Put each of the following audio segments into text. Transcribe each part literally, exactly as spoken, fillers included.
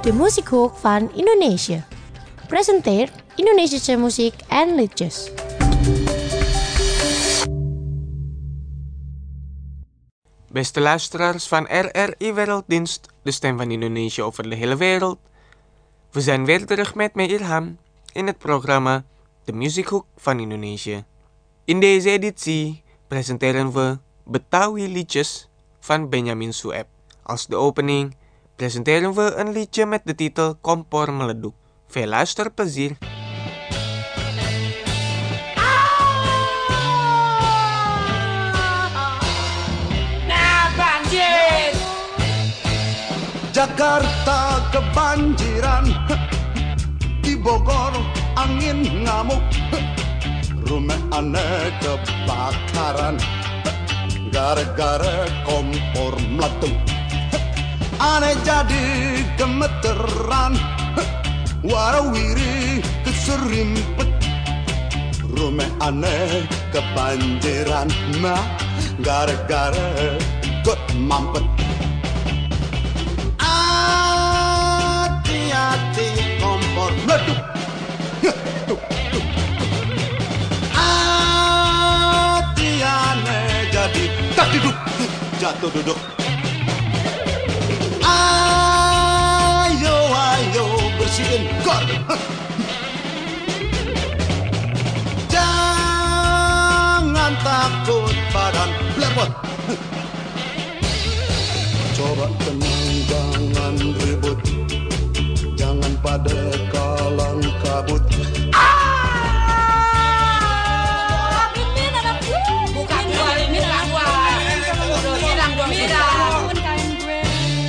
de Muziekhoek van Indonesië. Presenteert Indonesische muziek en liedjes. Beste luisteraars van R R I Werelddienst, de stem van Indonesië over de hele wereld. We zijn weer terug met mij Irham in het programma De Muziekhoek van Indonesië. In deze editie presenteren we Betawi liedjes van Benyamin Sueb. Als de opening presenteren we een liedje met de titel Kompor Meleduk. Veel luisterplezier! Jakarta kebanjiran, di Bogor angin ngamuk, rumah aneh kebakaran, gara-gara kompor meletup. Aneh jadi gemeteran, warawiri keserimpet, rumah aneh kebanjiran, nah gara-gara got mampet. Hati kompor meletup, hati aneh jadi tak duduk, jatuh duduk. Ayo ayo bersihin got, jangan takut badan blepot. Coba tenang jangan ribut, jangan pada kalang kabut. Ah! Mimin anakku. Bukan gua, Mimin anak gua. Hilang dua hilang. Kain gue.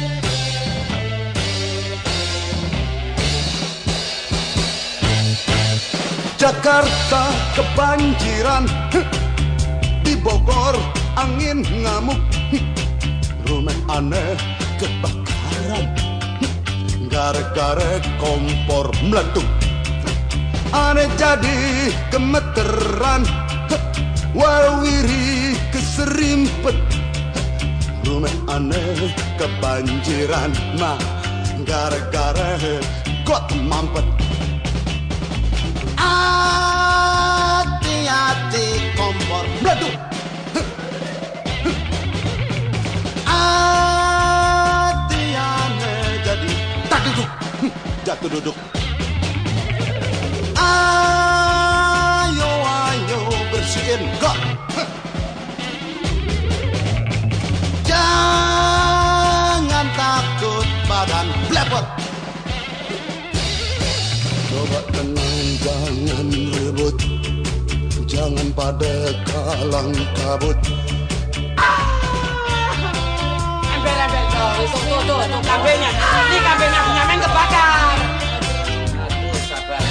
Jakarta kebanjiran, di Bogor angin ngamuk, rumah aneh kebakaran, gara-gara kompor meletup. Aneh jadi gemeteran, warawiri keserimpet, rumah aneh kebanjiran, nah gara-gara got mampet. Hati-hati kompor meletup, hati aneh jadi tak duduk, jatuh duduk. Ayo ayo bersihin got, jangan takut badan blepot. Coba tenang jangan ribut, jangan pada kalang kabut. Embel-embel tuh, tuh tuh tuh, tuh kabelnya. Ini kabelnya punya men kebakar. Aduh, sabar.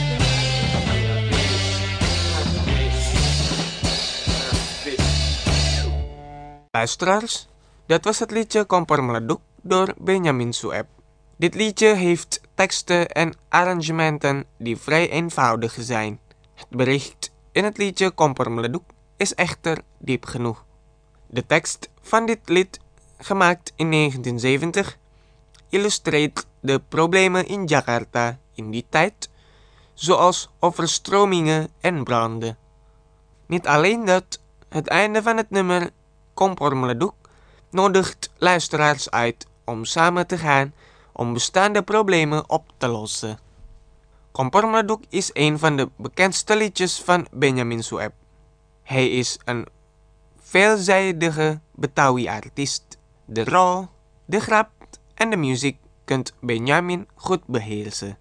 Luisteraars, dat was het liedje Kompor Meleduk door Benyamin Sueb. Dit liedje heeft teksten en arrangementen die vrij eenvoudig zijn. Het bericht in het liedje Kompor Meleduk is echter diep genoeg. De tekst van dit lied, gemaakt in negentien zeventig, illustreert de problemen in Jakarta in die tijd, zoals overstromingen en branden. Niet alleen dat, het einde van het nummer Kompor Meleduk nodigt luisteraars uit om samen te gaan om bestaande problemen op te lossen. Kompor Meleduk is een van de bekendste liedjes van Benyamin Sueb. Hij is een veelzijdige Betawi-artiest. De rol, de grap en de muziek kunt Benyamin goed beheersen.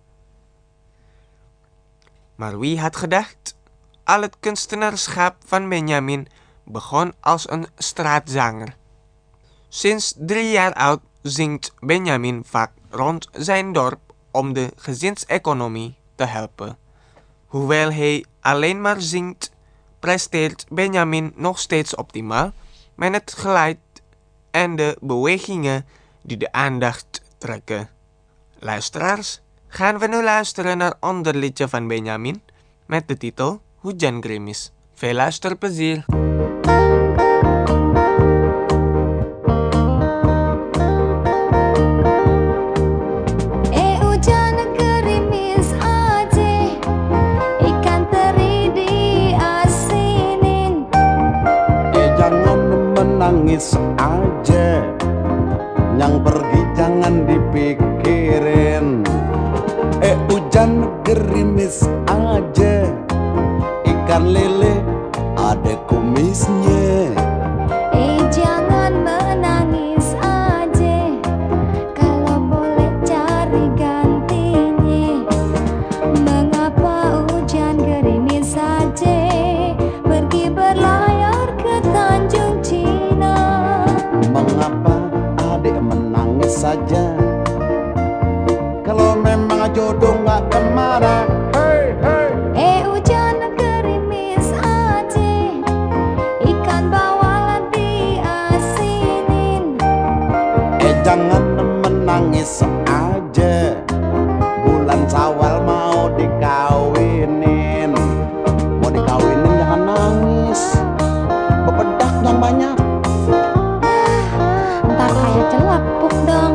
Maar wie had gedacht? Al het kunstenaarschap van Benyamin begon als een straatzanger. Sinds drie jaar oud zingt Benyamin vaak rond zijn dorp om de gezinseconomie te helpen. Hoewel hij alleen maar zingt, presteert Benyamin nog steeds optimaal met het geluid en de bewegingen die de aandacht trekken. Luisteraars, gaan we nu luisteren naar ander liedje van Benyamin met de titel Hujan Gerimis. Veel luisterplezier! Eh saja. Kalau memang jodoh nggak kemana. Hey, hey. Eh hujan gerimis aja, ikan bawalah diasinin. Eh jangan menangis aja, bulan Syawal mau dikawinin. Mau dikawinin jangan nangis, bebedak yang banyak. Ntar kayak celapuk dong.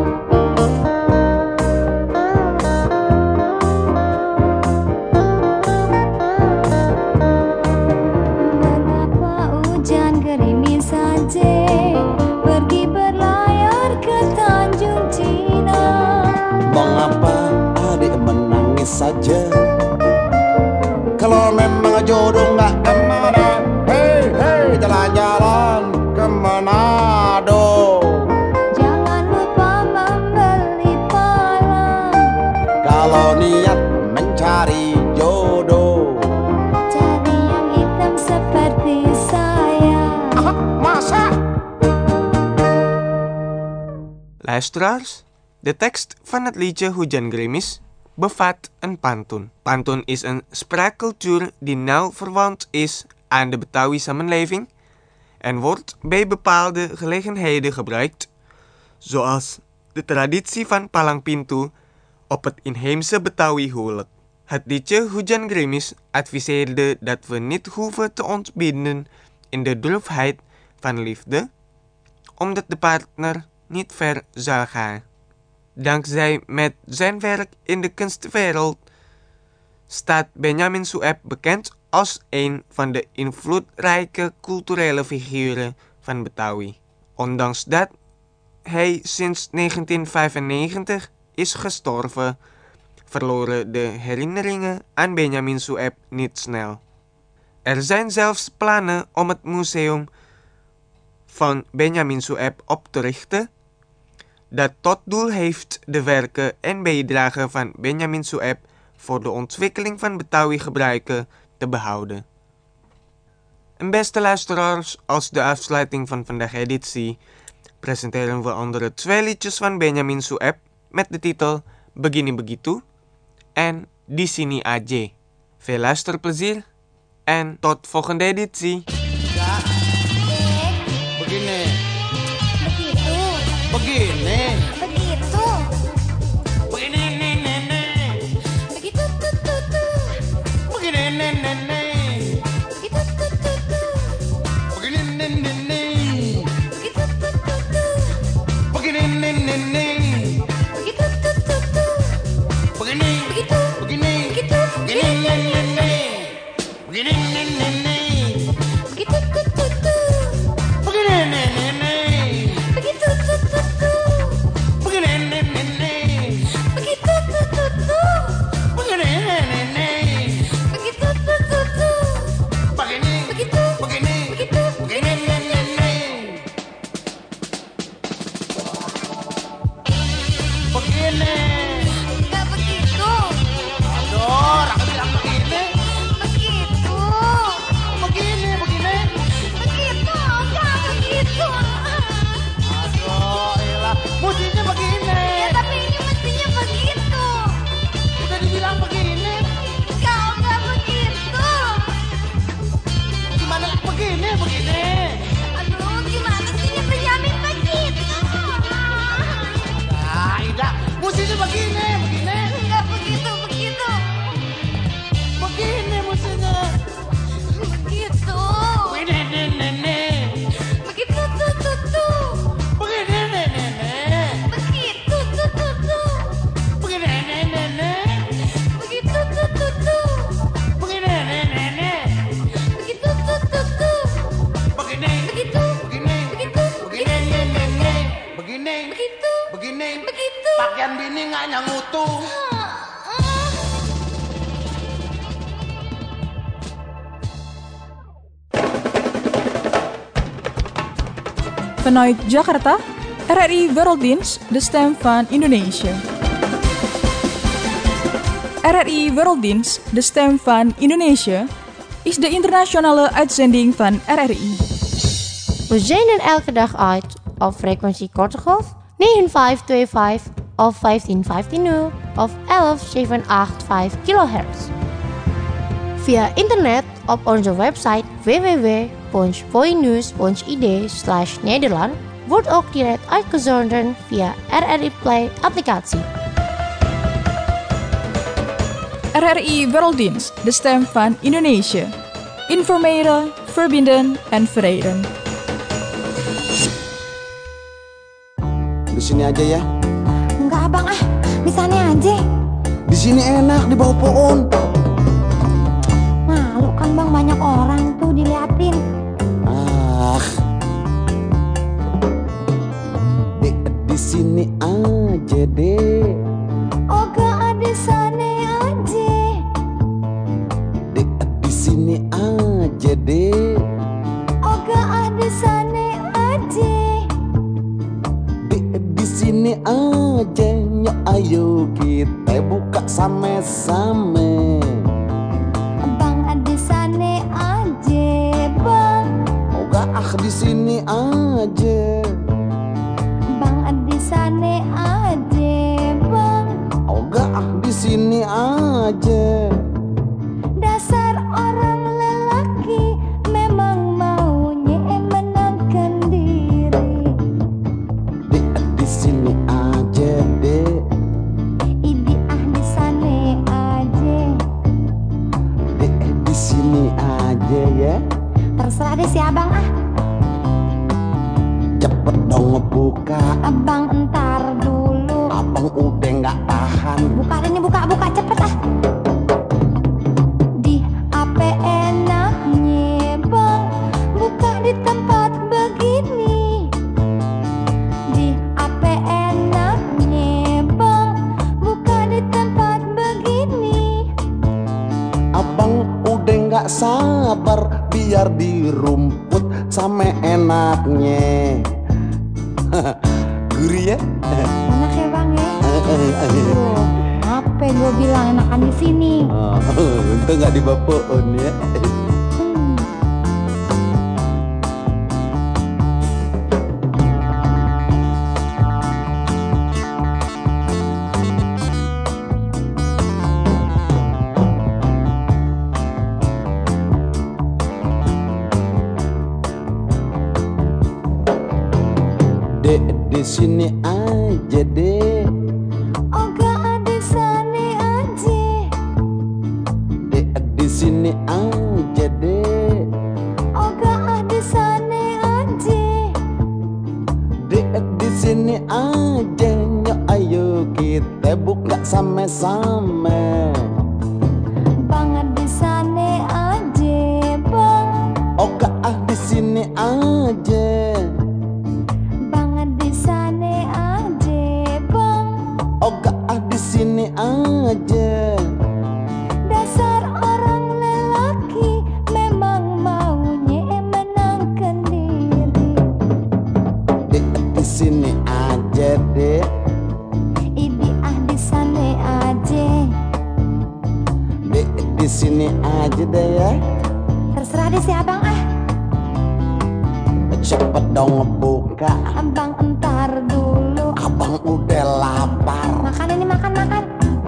Mengapa hujan gerimis saja, pergi berlayar ke Tanjung Cina. Mengapa adik menangis saja, kalau memang jodoh nggak kemana. Hei, hei, jalan-jalan ke Manado. Jangan lupa membeli palang, Kalau niat mencari jodoh. cari yang hitam seperti saya. Masa? Luisteraars, de tekst van het liedje Hujan Gerimis bevat een pantun. Pantun is een spraakcultuur die nauw verwant is aan de Betawi samenleving en wordt bij bepaalde gelegenheden gebruikt, zoals de traditie van palang pintu op het inheemse Betawi huwelijk. Het liedje Hujan Gerimis adviseerde dat we niet hoeven te ontbinden in de droefheid van liefde, omdat de partner niet ver zal gaan. Dankzij met zijn werk in de kunstwereld staat Benyamin Sueb bekend als een van de invloedrijke culturele figuren van Betawi. Ondanks dat hij sinds negentien vijfennegentig is gestorven, verloren de herinneringen aan Benyamin Sueb niet snel. Er zijn zelfs plannen om het museum van Benyamin Sueb op te richten, dat tot doel heeft de werken en bijdragen van Benyamin Sueb voor de ontwikkeling van Betawi gebruiken te behouden. En beste luisteraars, als de afsluiting van vandaag editie presenteren we andere twee liedjes van Benyamin Sueb met de titel Begini Begitu en Di Sini Aja. Veel luisterplezier en tot volgende editie. Begini, Begitu, begini. begitu, Begini, nih, nih, nih. begitu tuh tuh tuh, Begini, nih, nih, nih. begitu tuh tuh tuh, Begini, nih, nih, nih. begitu tuh tuh tuh, Begini, nih, nih, nih. begitu tuh tuh tuh, Begini, begitu, begini. begitu, Begini, nih, nih, nih. Begini, nih, nih, nih. begitu tuh tuh tuh, Begini, nih, nih, nih. begitu tuh tuh tuh, Begini, nih, nih, nih. begitu tuh tuh tuh, Begini, nih, nih, nih. begitu tuh tuh tuh, Begini, begitu, begini. begitu, Begini, nih, nih, nih. Begini. nggak begitu, Aduh, aku bilang begini. begitu, Begini, begini. begitu, nggak begitu. Aduh, elah. Mestinya begini. Ya tapi ini mestinya begitu. Udah dibilang begini. Kau nggak begitu. Gimana begini, begini. Aduh, gimana sih ini Benyamin begitu? Nah, Ida. Mestinya begini, begini. Nggak begitu, begitu. Begini mestinya. Begitu. Begini, nih, nih, nih. Begitu tuh tuh tuh. Begini, nih, nih, nih. Begitu tuh tuh tuh. Begini, nih, nih, nih. Begitu tuh tuh tuh. Begini, nih, nih, nih. Begitu tuh tuh tuh. Begini, Begitu. begini. Begitu. Begini, nih, nih, nih. Begini, Begitu. begini. Begitu. Pakaian bini nggak nyangutu. Vanuit Jakarta, R R I Werelddienst, de stem van Indonesië. R R I Werelddienst, de stem van Indonesië, is de internationale uitzending van R R I. We zenden elke dag uit op frequentie korte golf negen vijf twee vijf of vijftien vijftien nul of elf zeven acht vijf kilohertz. Via internet op onze website w w w punt voinews punt i d slash Nederland wordt ook direct uitgezonden via R R I Play applicatie. R R I Werelddienst, de stem van Indonesië. Informeren, verbinden en verenigen. Di sini aja ya. Enggak abang ah, di sana aja. Di sini enak di bawah pohon. Malu kan bang, banyak orang tuh diliatin. Ah. Di, di sini aja deh. Oga di sana aja. Di, di sini aja deh. Oga di sana aja. Di, di sini aja. Nyok ayo kita buka sama-sama. Bang di sana aja bang. Oga ah di sini aja. Bang di sana aja bang. Oga ah di sini aja. Dasar orang lelaki memang maunya menangkan diri. Di, di sini aja deh. Idi ah di sana aja. Di, di sini aja ya. Terserah deh si abang ah. Cepet dong ngebuka. Abang entar dulu. Abang udah nggak tahan. Buka ini buka buka cepet ah. Di A P enaknya bang, buka di tempat begini. Di A P enaknya bang, buka di tempat begini. Abang udah nggak sabar biar di rumput sama enaknya. Gurih ya? Enak ya bang ya. Tuh, apa gue bilang enakan di sini. Oh, itu nggak di bawah pohon ya. Hmm. Dek di sini aja deh. Oga di sana aja. Dek di sini aja deh. Oga di sana aja. Dek di sini aja. Nyok ayo kita buka sama-sama. Bang di sana aja bang. Oga ah di sini aja. Bang di sana aja bang. Oga ah di sini aja. Dasar orang lelaki memang maunya menangkan diri. Di, di sini aja deh. Idi ah di sana aja. Di, di sini aja deh ya. Terserah deh si abang ah. Cepet dong ngebuka. Abang entar dulu. Abang udah lapar. Makan ini makan makan.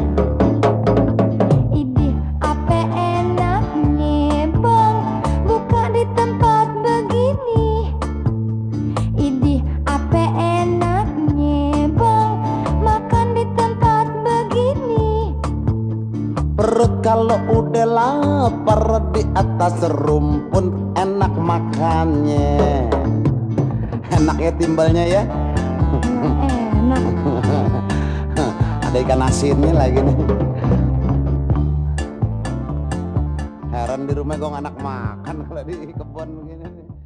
Idi A P enaknya bang, buka di tempat begini. Idi A P enaknya bang, makan di tempat begini. Perut kalau udah lapar di atas rumpun enak makannya. Enak ya timbalnya ya. Enak. Ada ikan asinnya lagi nih. Heran di rumah gue anak makan kalau di kebun begini nih.